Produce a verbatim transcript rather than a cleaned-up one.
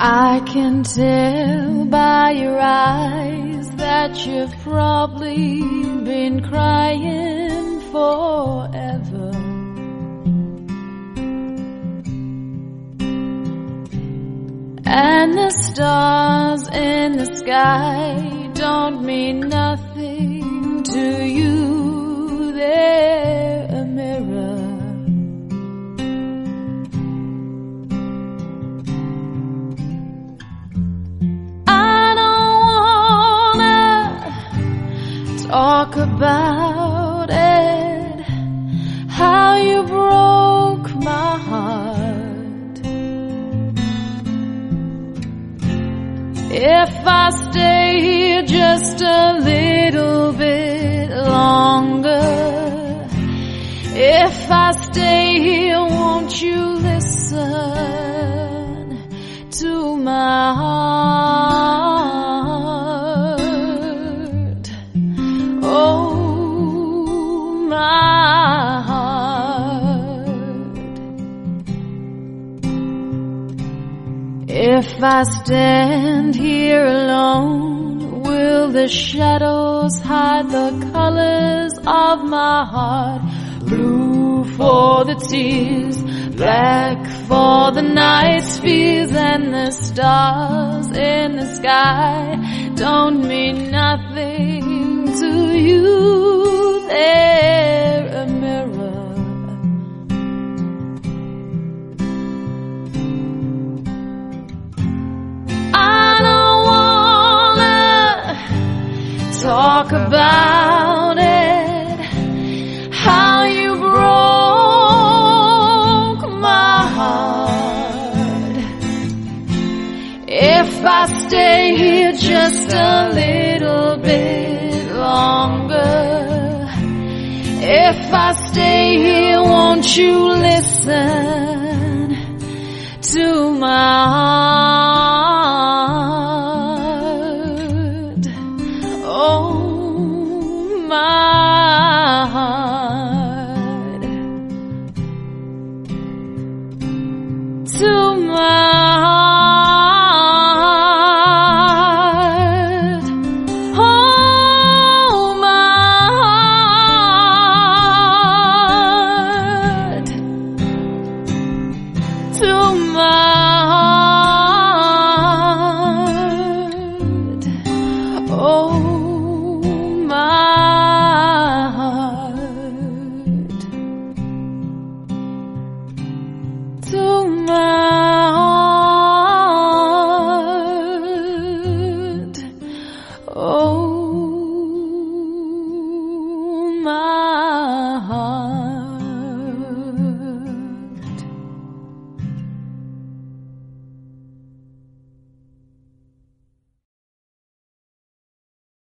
I can tell by your eyes that you've probably been crying forever. And the stars in the sky don't mean nothing to you. They're a mirror. I don't wanna talk about it, how you broke my heart. If I stay here just a little bit longer, if I stay here, won't you listen to my heart? Oh, my heart. If I stand here alone, will the shadows hide the colors of my heart? Blue for the tears, black for the night's fears, and the stars in the sky don't mean nothing to you. They're a mirror. Talk about it, how you broke my heart. If I stay here just a little bit longer, if I stay here, won't you listen to my heart? Oh, my heart. To my heart. Oh, my heart. To my heart. Oh, to my heart. Oh.